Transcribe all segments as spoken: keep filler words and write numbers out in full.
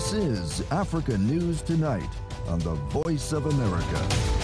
This is Africa News Tonight on the Voice of America.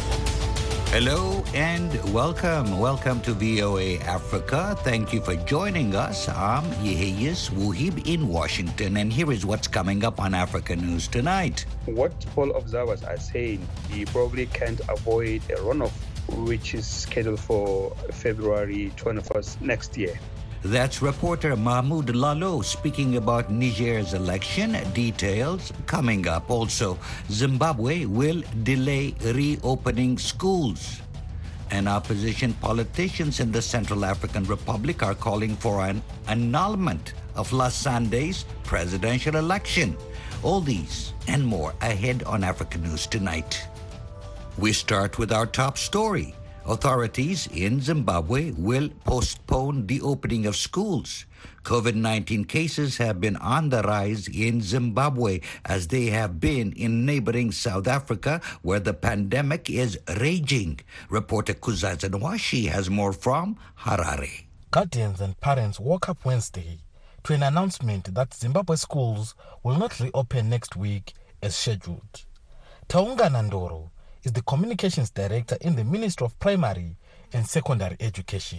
Hello and welcome. Welcome to V O A Africa. Thank you for joining us. I'm Yeheyes Wuhib in Washington, and here is what's coming up on Africa News Tonight. What poll observers are saying, he probably can't avoid a runoff, which is scheduled for February twenty-first next year. That's reporter Mahmoud Lalo speaking about Niger's election. Details coming up. Also, Zimbabwe will delay reopening schools. And opposition politicians in the Central African Republic are calling for an annulment of last Sunday's presidential election. All these and more ahead on Africa News Tonight. We start with our top story. Authorities in Zimbabwe will postpone the opening of schools. COVID nineteen cases have been on the rise in Zimbabwe, as they have been in neighboring South Africa, where the pandemic is raging. Reporter Kuzaza Nwashi has more from Harare. Guardians and parents woke up Wednesday to an announcement that Zimbabwe schools will not reopen next week as scheduled. Taunga Nandoro is the communications director in the Ministry of Primary and Secondary Education.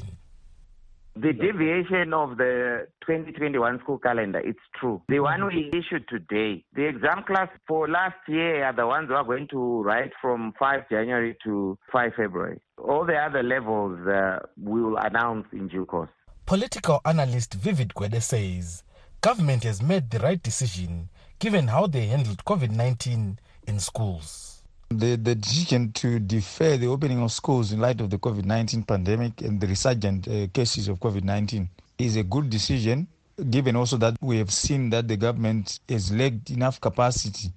The deviation of the twenty twenty-one school calendar, it's true. The one we issued today, the exam class for last year are the ones who are going to write from fifth January to fifth February. All the other levels uh, we will announce in due course. Political analyst Vivid Gwede says government has made the right decision given how they handled COVID nineteen in schools. The, the decision to defer the opening of schools in light of the COVID nineteen pandemic and the resurgent uh, cases of COVID nineteen is a good decision, given also that we have seen that the government has lacked enough capacity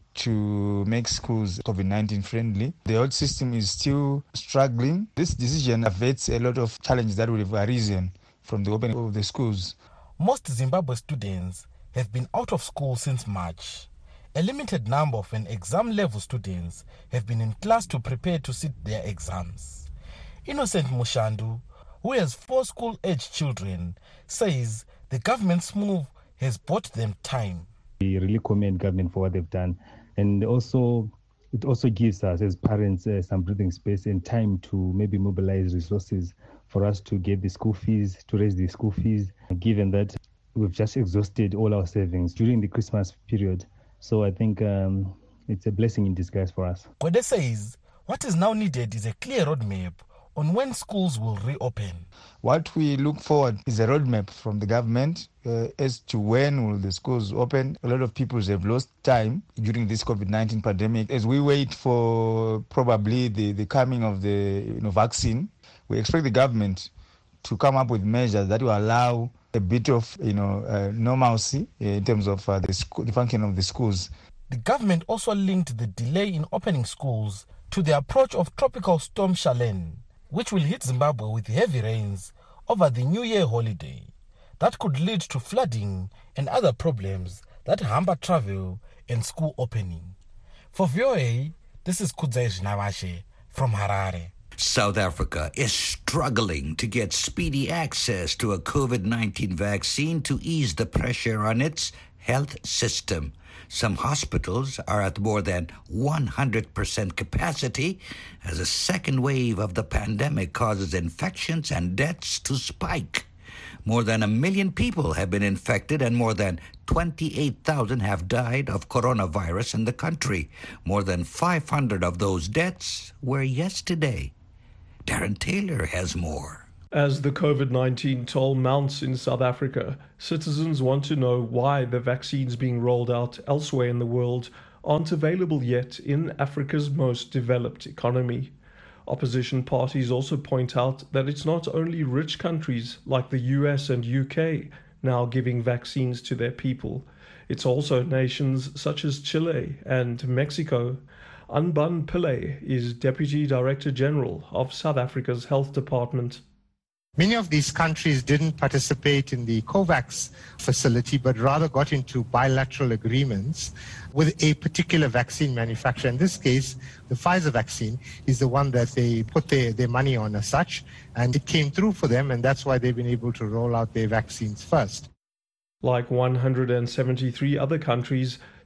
to make schools COVID nineteen friendly. The health system is still struggling. This decision averts a lot of challenges that would have arisen from the opening of the schools. Most Zimbabwe students have been out of school since March. A limited number of an exam-level students have been in class to prepare to sit their exams. Innocent Mushandu, who has four school-age children, says the government's move has bought them time. We really commend government for what they've done, and also it also gives us as parents uh, some breathing space and time to maybe mobilize resources for us to get the school fees, to raise the school fees, given that we've just exhausted all our savings during the Christmas period. So I think um, it's a blessing in disguise for us. Gwede says what is now needed is a clear roadmap on when schools will reopen. What we look forward is a roadmap from the government uh, as to when will the schools open. A lot of people have lost time during this COVID nineteen pandemic. As we wait for probably the, the coming of the you know, vaccine, we expect the government to come up with measures that will allow a bit of, you know, uh, normalcy in terms of uh, the, school, the function of the schools. The government also linked the delay in opening schools to the approach of Tropical Storm Charlene, which will hit Zimbabwe with heavy rains over the New Year holiday. That could lead to flooding and other problems that hamper travel and school opening. For V O A, this is Kuzaisa Nwashi from Harare. South Africa is struggling to get speedy access to a COVID nineteen vaccine to ease the pressure on its health system. Some hospitals are at more than one hundred percent capacity as a second wave of the pandemic causes infections and deaths to spike. More than a million people have been infected and more than twenty-eight thousand have died of coronavirus in the country. More than five hundred of those deaths were yesterday. Darren Taylor has more. As the COVID nineteen toll mounts in South Africa, citizens want to know why the vaccines being rolled out elsewhere in the world aren't available yet in Africa's most developed economy. Opposition parties also point out that it's not only rich countries like the U S and U K now giving vaccines to their people. It's also nations such as Chile and Mexico. Anban Pillay is Deputy Director General of South Africa's Health Department. Many of these countries didn't participate in the COVAX facility, but rather got into bilateral agreements with a particular vaccine manufacturer. In this case, the Pfizer vaccine is the one that they put their, their money on as such, and it came through for them, and that's why they've been able to roll out their vaccines first. Like one hundred seventy-three other countries,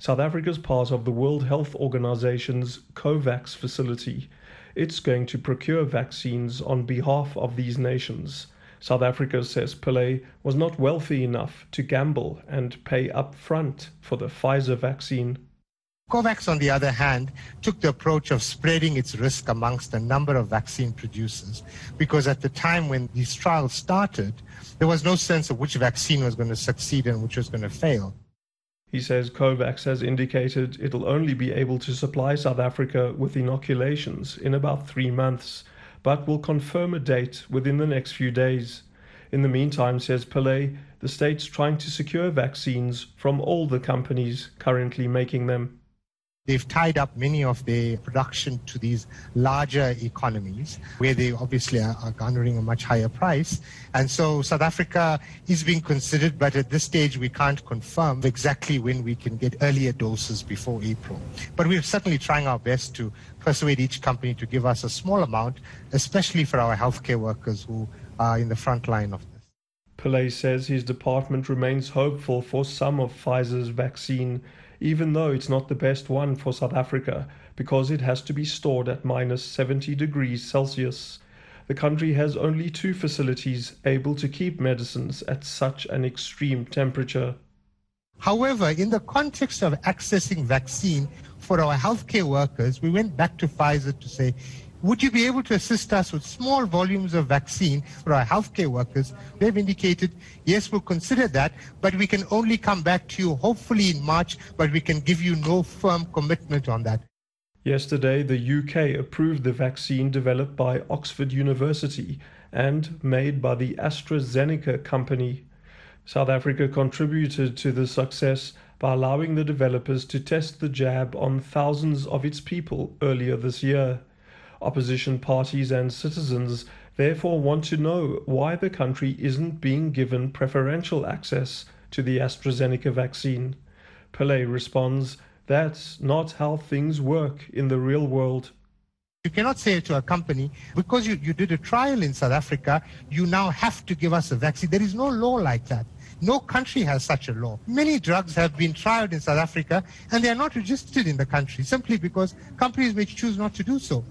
South Africa's part of the World Health Organization's COVAX facility. It's going to procure vaccines on behalf of these nations. South Africa, says Pillay, was not wealthy enough to gamble and pay up front for the Pfizer vaccine. COVAX, on the other hand, took the approach of spreading its risk amongst a number of vaccine producers, because at the time when these trials started, there was no sense of which vaccine was going to succeed and which was going to fail. He says COVAX has indicated it'll only be able to supply South Africa with inoculations in about three months, but will confirm a date within the next few days. In the meantime, says Pillay, the state's trying to secure vaccines from all the companies currently making them. They've tied up many of their production to these larger economies where they obviously are, are garnering a much higher price. And so South Africa is being considered, but at this stage we can't confirm exactly when we can get earlier doses before April. But we're certainly trying our best to persuade each company to give us a small amount, especially for our healthcare workers who are in the front line of this. Pillay says his department remains hopeful for some of Pfizer's vaccine, even though it's not the best one for South Africa, because it has to be stored at minus seventy degrees Celsius. The country has only two facilities able to keep medicines at such an extreme temperature. However, in the context of accessing vaccine for our healthcare workers, we went back to Pfizer to say, would you be able to assist us with small volumes of vaccine for our healthcare workers? They've indicated, yes, we'll consider that, but we can only come back to you hopefully in March, but we can give you no firm commitment on that. Yesterday, the U K approved the vaccine developed by Oxford University and made by the AstraZeneca company. South Africa contributed to the success by allowing the developers to test the jab on thousands of its people earlier this year. Opposition parties and citizens therefore want to know why the country isn't being given preferential access to the AstraZeneca vaccine. Pillay responds, that's not how things work in the real world. You cannot say to a company, because you, you did a trial in South Africa, you now have to give us a vaccine. There is no law like that. No country has such a law. Many drugs have been trialed in South Africa and they are not registered in the country simply because companies may choose not to do so.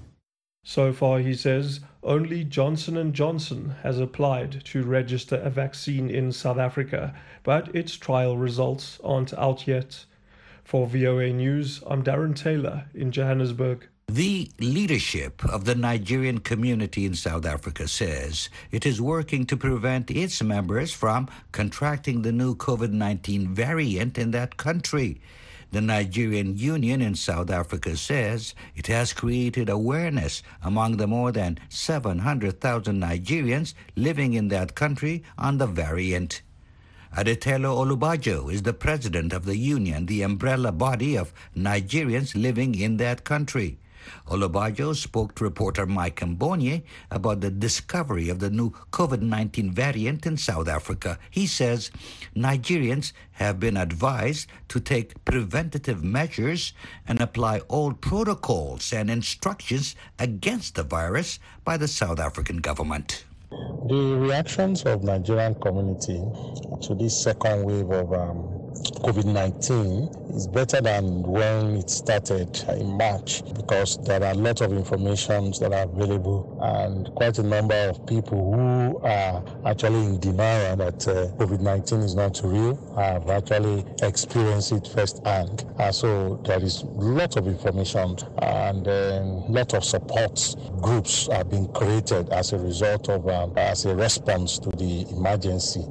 So far, he says, only Johnson and Johnson has applied to register a vaccine in South Africa, but its trial results aren't out yet. For V O A News, I'm Darren Taylor in Johannesburg. The leadership of the Nigerian community in South Africa says it is working to prevent its members from contracting the new COVID nineteen variant in that country. The Nigerian Union in South Africa says it has created awareness among the more than seven hundred thousand Nigerians living in that country on the variant. Adetelo Olubajo is the president of the union, the umbrella body of Nigerians living in that country. Olubajo spoke to reporter Mike Mbonye about the discovery of the new COVID nineteen variant in South Africa. He says Nigerians have been advised to take preventative measures and apply all protocols and instructions against the virus by the South African government. The reactions of Nigerian community to this second wave of um, COVID nineteen is better than when it started in March, because there are a lot of information that are available and quite a number of people who are actually in denial that uh, COVID nineteen is not real have actually experienced it firsthand. Uh, so there is a lot of information and a um, lot of support groups are being created as a result of um, as a response to the emergency.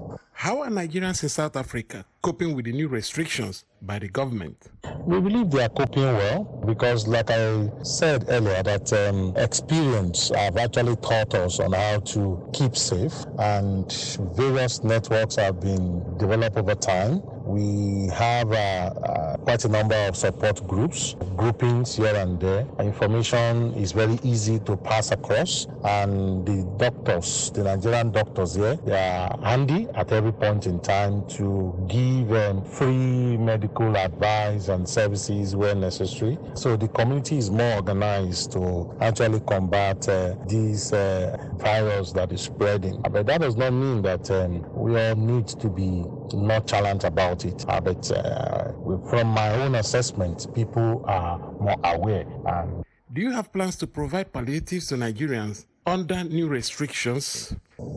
How are Nigerians in South Africa coping with the new restrictions by the government? We believe they are coping well because, like I said earlier, that um, experience have actually taught us on how to keep safe, and various networks have been developed over time. We have uh, uh, quite a number of support groups, groupings here and there. Information is very easy to pass across, and the doctors, the Nigerian doctors here, they are handy at every point in time to give um, free medical advice and services where necessary. So the community is more organized to actually combat uh, this uh, virus that is spreading. But that does not mean that um, we all need to be nonchalant about about it. Uh, but uh, from my own assessment, people are more aware. And do you have plans to provide palliatives to Nigerians under new restrictions?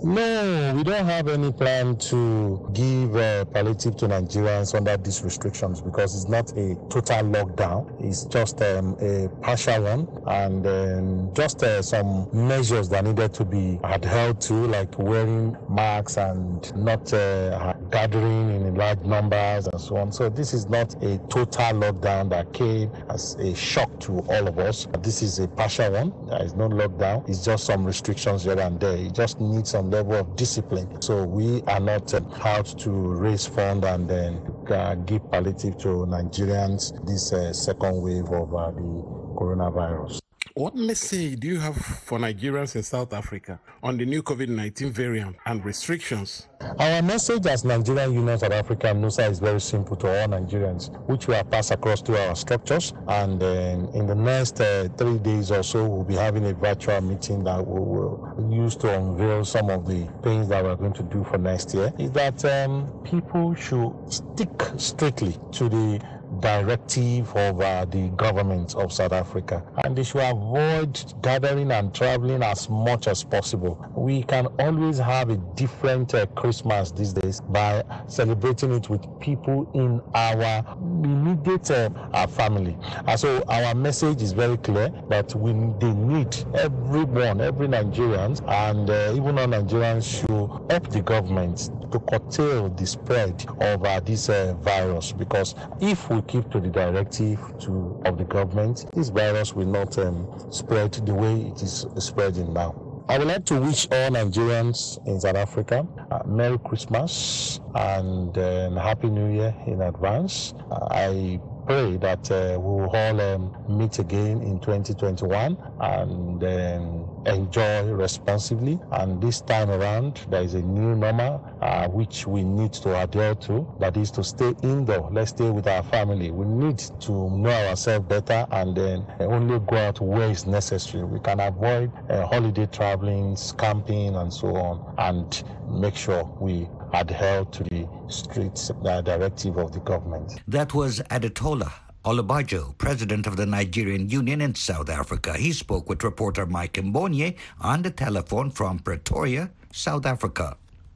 No, we don't have any plan to give uh, palliative to Nigerians under these restrictions because it's not a total lockdown. It's just um, a partial one, and um, just uh, some measures that needed to be adhered to, like wearing masks and not uh, gathering in large numbers and so on. So this is not a total lockdown that came as a shock to all of us. This is a partial one. There is no lockdown. It's just some restrictions here and there. It just needs some level of discipline. So we are not uh, out to raise funds and then uh, give palliative to Nigerians this uh, second wave of uh, the coronavirus. What message do you have for Nigerians in South Africa on the new COVID nineteen variant and restrictions? Our message as Nigerian Union South Africa NUSA is very simple to all Nigerians, which we have passed across to our structures. And um, in the next uh, three days or so, we'll be having a virtual meeting that we will use to unveil some of the things that we're going to do for next year. Is that um, people should stick strictly to the directive of uh, the government of South Africa, and they should avoid gathering and traveling as much as possible. We can always have a different uh, Christmas these days by celebrating it with people in our immediate uh, our family. And so our message is very clear that we they need everyone, every Nigerian, and uh, even non-Nigerians should help the government to curtail the spread of uh, this uh, virus, because if we keep to the directive to of the government, this virus will not um, spread the way it is spreading now. I would like to wish all Nigerians in South Africa uh, Merry Christmas and uh, Happy New Year in advance. Uh, I pray that uh, we will all um, meet again in twenty twenty-one and um, enjoy responsibly. And this time around, there is a new normal uh, which we need to adhere to. That is to stay indoor. Let's stay with our family. We need to know ourselves better and then only go out where it's necessary. We can avoid uh, holiday traveling, camping, and so on, and make sure we adhere to the strict uh, directive of the government. That was Adetola Olubajo, president of the Nigerian Union in South Africa. He spoke with reporter Mike Mbonye on the telephone from Pretoria, South Africa.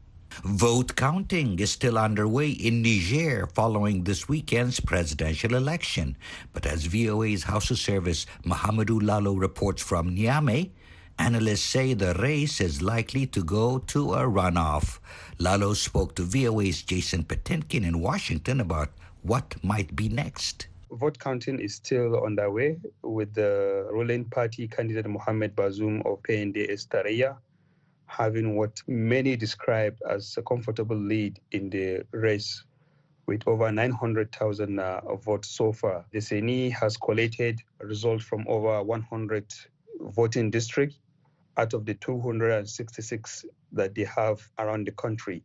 Vote counting is still underway in Niger following this weekend's presidential election. But as V O A's House of Service Mahamadou Lalo reports from Niamey, analysts say the race is likely to go to a runoff. Lalo spoke to V O A's Jason Patinkin in Washington about what might be next. Vote counting is still underway with the ruling party candidate Mohamed Bazoum of P N D S Tarayya having what many described as a comfortable lead in the race with over nine hundred thousand uh, votes so far. The C N I has collated results from over one hundred voting districts out of the two hundred sixty-six that they have around the country.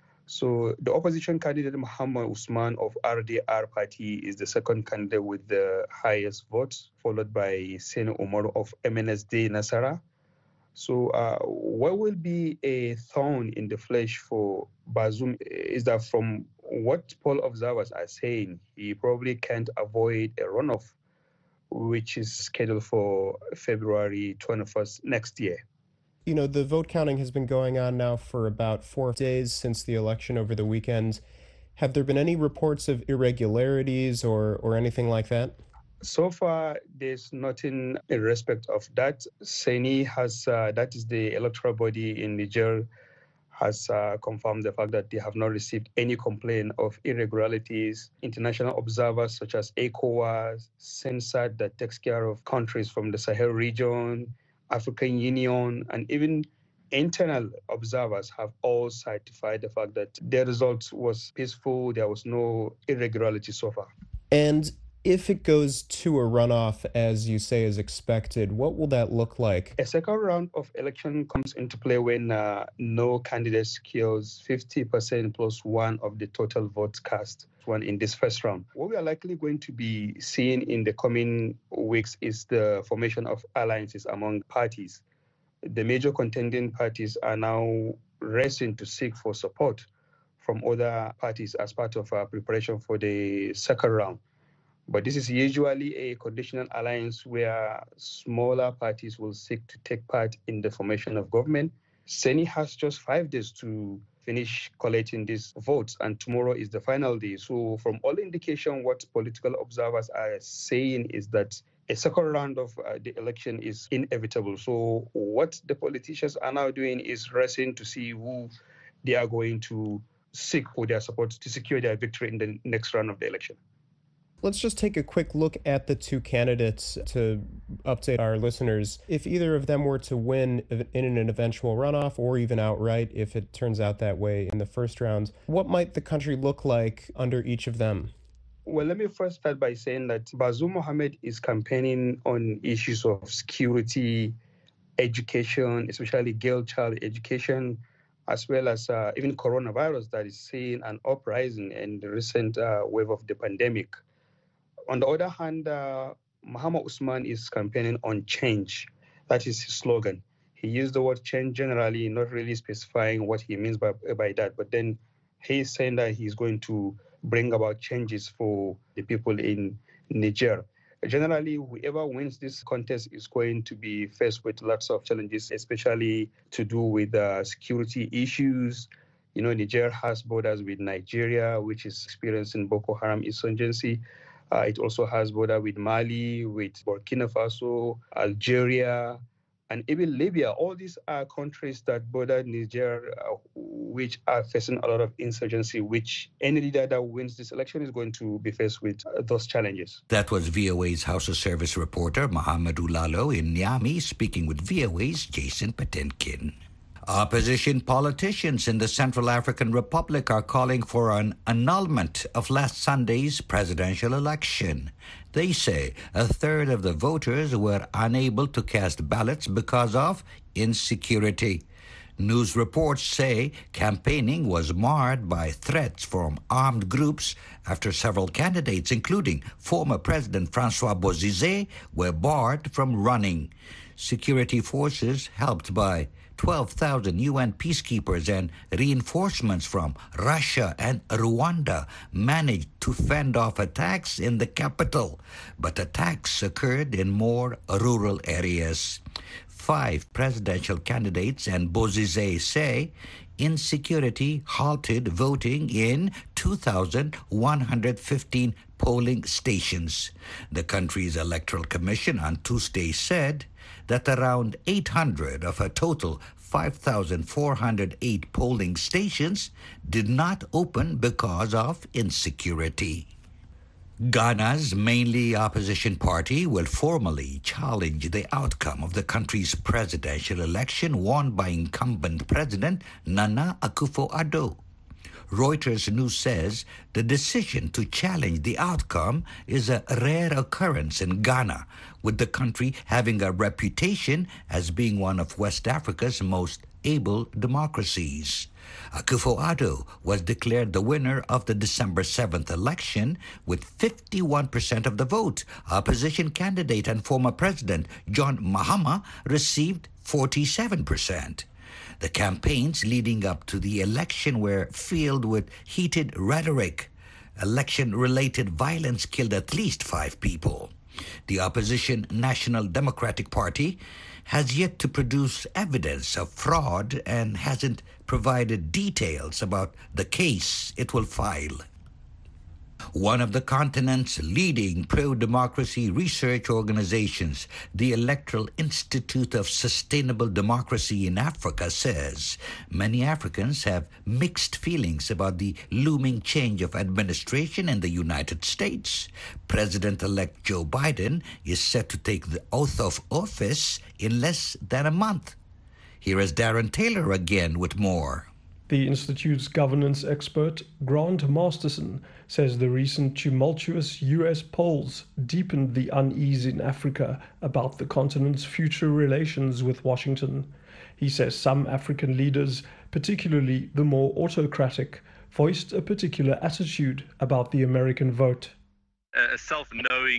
So the opposition candidate Muhammad Usman of R D R party is the second candidate with the highest votes, followed by Sani Umar of M N S D Nasara. So uh, what will be a thorn in the flesh for Bazoum is that from what poll observers are saying, he probably can't avoid a runoff, which is scheduled for February twenty-first next year. You know, the vote counting has been going on now for about four days since the election over the weekend. Have there been any reports of irregularities or, or anything like that? So far, there's nothing in respect of that. C N I has, uh, that is the electoral body in Niger, has uh, confirmed the fact that they have not received any complaint of irregularities. International observers such as ECOWAS, CENSAT that takes care of countries from the Sahel region, African Union, and even internal observers have all certified the fact that their result was peaceful. There was no irregularity so far. And if it goes to a runoff, as you say, is expected, what will that look like? A second round of election comes into play when uh, no candidate secures fifty percent plus one of the total votes cast one in this first round. What we are likely going to be seeing in the coming weeks is the formation of alliances among parties. The major contending parties are now racing to seek for support from other parties as part of uh, preparation for the second round. But this is usually a conditional alliance where smaller parties will seek to take part in the formation of government. Seni has just five days to finish collecting these votes, and tomorrow is the final day. So from all indication, what political observers are saying is that a second round of uh, the election is inevitable. So what the politicians are now doing is racing to see who they are going to seek for their support to secure their victory in the next round of the election. Let's just take a quick look at the two candidates to update our listeners. If either of them were to win in an eventual runoff, or even outright if it turns out that way in the first round, what might the country look like under each of them? Well, let me first start by saying that Bazoum Mohamed is campaigning on issues of security, education, especially girl child education, as well as uh, even coronavirus that is seeing an uprising in the recent uh, wave of the pandemic. On the other hand, uh, Muhammad Usman is campaigning on change. That is his slogan. He used the word change generally, not really specifying what he means by, by that. But then he's saying that he's going to bring about changes for the people in Niger. Generally, whoever wins this contest is going to be faced with lots of challenges, especially to do with uh, security issues. You know, Niger has borders with Nigeria, which is experiencing Boko Haram insurgency. Uh, it also has border with Mali, with Burkina Faso, Algeria, and even Libya. All these are countries that border Niger, uh, which are facing a lot of insurgency, which any leader that wins this election is going to be faced with uh, those challenges. That was V O A's House of Service reporter Mohamedou Lalo in Niamey speaking with V O A's Jason Patinkin. Opposition politicians in the Central African Republic are calling for an annulment of last Sunday's presidential election. They say a third of the voters were unable to cast ballots because of insecurity. News reports say campaigning was marred by threats from armed groups after several candidates, including former President Francois Bozizé, were barred from running. Security forces, helped by twelve thousand U N peacekeepers and reinforcements from Russia and Rwanda, managed to fend off attacks in the capital, but attacks occurred in more rural areas. Five presidential candidates and Bozizé say insecurity halted voting in two thousand one hundred fifteen polling stations. The country's Electoral Commission on Tuesday said that around eight hundred of a total five thousand four hundred eight polling stations did not open because of insecurity. Ghana's mainly opposition party will formally challenge the outcome of the country's presidential election won by incumbent President Nana Akufo-Addo. Reuters News says the decision to challenge the outcome is a rare occurrence in Ghana, with the country having a reputation as being one of West Africa's most able democracies. Akufo-Addo was declared the winner of the December seventh election with fifty-one percent of the vote. Opposition candidate and former president John Mahama received forty-seven percent. The campaigns leading up to the election were filled with heated rhetoric. Election-related violence killed at least five people. The opposition National Democratic Party has yet to produce evidence of fraud and hasn't provided details about the case it will file. One of the continent's leading pro-democracy research organizations, the Electoral Institute of Sustainable Democracy in Africa, says many Africans have mixed feelings about the looming change of administration in the United States. President-elect Joe Biden is set to take the oath of office in less than a month. Here is Darren Taylor again with more. The Institute's governance expert, Grant Masterson, says the recent tumultuous U S polls deepened the unease in Africa about the continent's future relations with Washington. He says some African leaders, particularly the more autocratic, voiced a particular attitude about the American vote. A self-knowing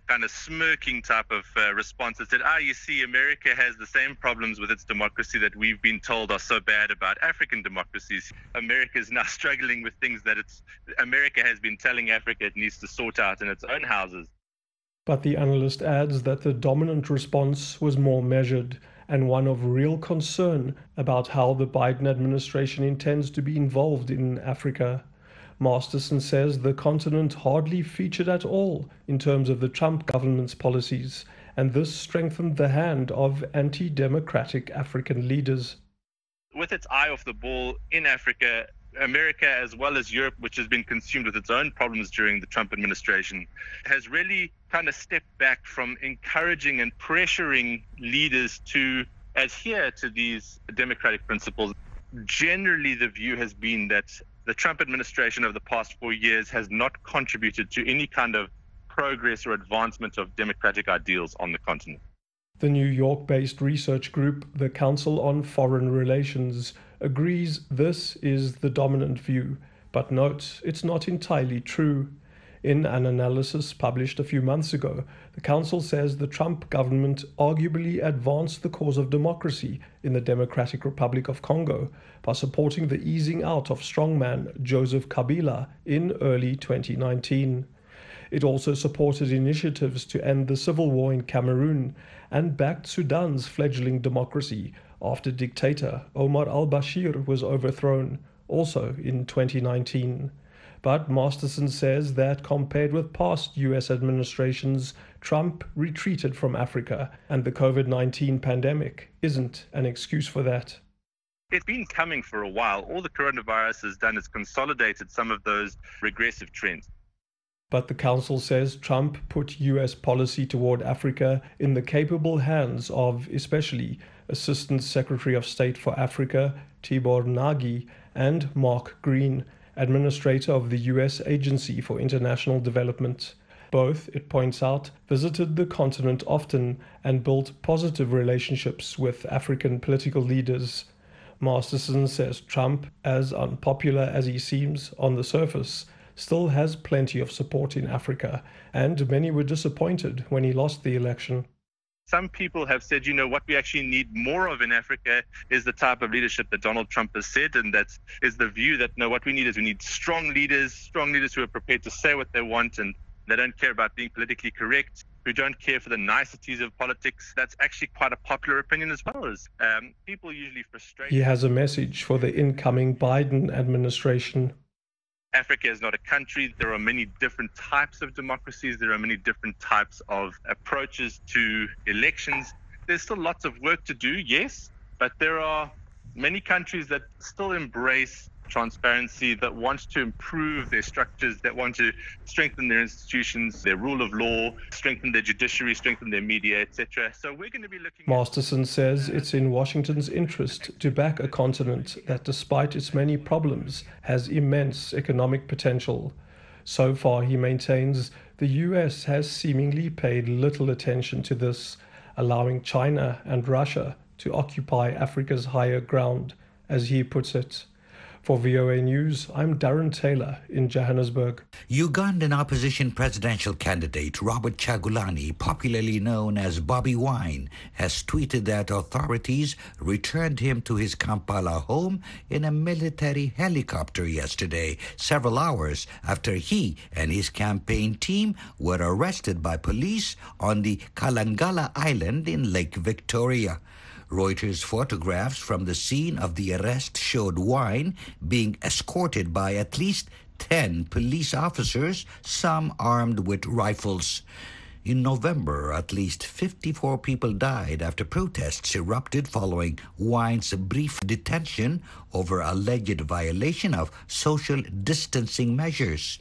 kind of smirking type of uh, response that said, ah, you see, America has the same problems with its democracy that we've been told are so bad about African democracies. America is now struggling with things that it's America has been telling Africa it needs to sort out in its own houses. But the analyst adds that the dominant response was more measured and one of real concern about how the Biden administration intends to be involved in Africa. Masterson says the continent hardly featured at all in terms of the Trump government's policies, and this strengthened the hand of anti-democratic African leaders. With its eye off the ball in Africa, America, as well as Europe, which has been consumed with its own problems during the Trump administration, has really kind of stepped back from encouraging and pressuring leaders to adhere to these democratic principles. Generally, the view has been that the Trump administration over the past four years has not contributed to any kind of progress or advancement of democratic ideals on the continent. The New York-based research group, the Council on Foreign Relations, agrees this is the dominant view, but notes it's not entirely true. In an analysis published a few months ago, the Council says the Trump government arguably advanced the cause of democracy in the Democratic Republic of Congo by supporting the easing out of strongman Joseph Kabila in early twenty nineteen. It also supported initiatives to end the civil war in Cameroon and backed Sudan's fledgling democracy after dictator Omar al-Bashir was overthrown, also in twenty nineteen. But Masterson says that compared with past U S administrations, Trump retreated from Africa, and the COVID nineteen pandemic isn't an excuse for that. It's been coming for a while. All the coronavirus has done is consolidated some of those regressive trends. But the Council says Trump put U S policy toward Africa in the capable hands of especially Assistant Secretary of State for Africa Tibor Nagy and Mark Green, administrator of the U S Agency for International Development. Both, it points out, visited the continent often and built positive relationships with African political leaders. Masterson says Trump, as unpopular as he seems on the surface, still has plenty of support in Africa, and many were disappointed when he lost the election. Some people have said, you know, what we actually need more of in Africa is the type of leadership that Donald Trump has said, and that is the view that, no, what we need is we need strong leaders, strong leaders who are prepared to say what they want, and they don't care about being politically correct, who don't care for the niceties of politics. That's actually quite a popular opinion as well. As um, people usually frustrate. He has a message for the incoming Biden administration. Africa is not a country. There are many different types of democracies. There are many different types of approaches to elections. There's still lots of work to do, yes, but there are many countries that still embrace transparency, that want to improve their structures, that want to strengthen their institutions, their rule of law, strengthen their judiciary, strengthen their media, et cetera. So we're going to be looking. Masterson says it's in Washington's interest to back a continent that, despite its many problems, has immense economic potential. So far, he maintains, the U S has seemingly paid little attention to this, allowing China and Russia to occupy Africa's higher ground, as he puts it. For V O A News, I'm Darren Taylor in Johannesburg. Ugandan opposition presidential candidate Robert Kyagulanyi, popularly known as Bobi Wine, has tweeted that authorities returned him to his Kampala home in a military helicopter yesterday, several hours after he and his campaign team were arrested by police on the Kalangala Island in Lake Victoria. Reuters photographs from the scene of the arrest showed Wine being escorted by at least ten police officers, some armed with rifles. In November, at least fifty-four people died after protests erupted following Wine's brief detention over alleged violation of social distancing measures.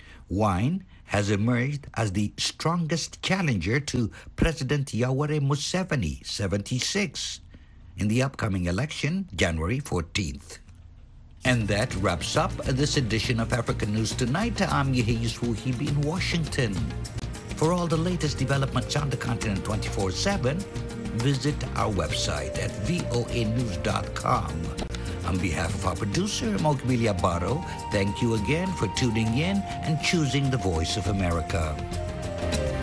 Wine has emerged as the strongest challenger to President Yoweri Museveni, seventy-six, in the upcoming election, January fourteenth. And that wraps up this edition of African News Tonight. I'm Yehiyus Wuhibi in Washington. For all the latest developments on the continent twenty-four seven, visit our website at voa news dot com. On behalf of our producer, Mogbilia Baro, thank you again for tuning in and choosing the Voice of America.